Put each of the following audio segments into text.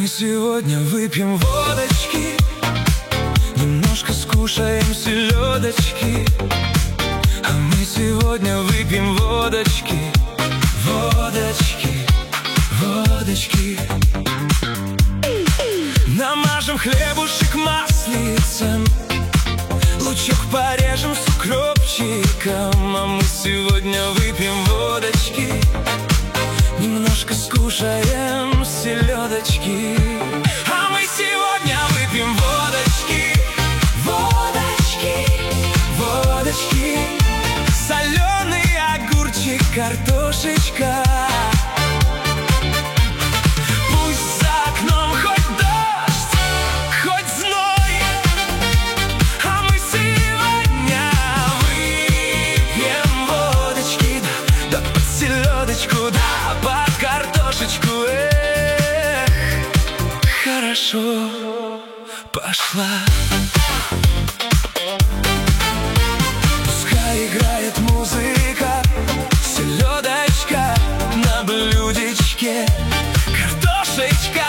сегодня выпьем водочки, немножко скушаем селедочки. А мы сегодня выпьем водочки, водочки, водочки. Намажем хлебушек маслицем, лучок порежем с укропчиком. А мы сегодня выпьем водочки, немножко скушаем селедочки. А мы сегодня выпьем водочки, водочки, водочки. Соленый огурчик, картошечка. Пусть за окном хоть дождь, хоть зной, а мы сегодня выпьем водочки, да под селедочку, да под картошечку. Хорошо пошла. Пускай играет музыка, селедочка на блюдечке, картошечка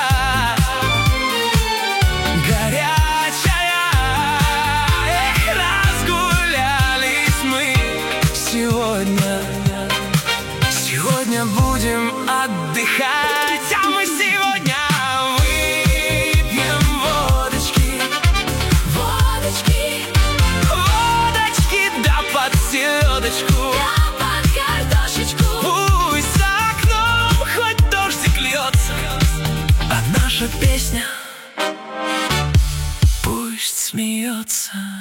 горячая. Эх, разгулялись мы сегодня. Сегодня будем отдыхать, а мы сегодня выпьем водочки, водочки, водочки, да под селедочку, да под картошечку. Пусть за окном хоть дождик льется, а наша песня пусть смеется.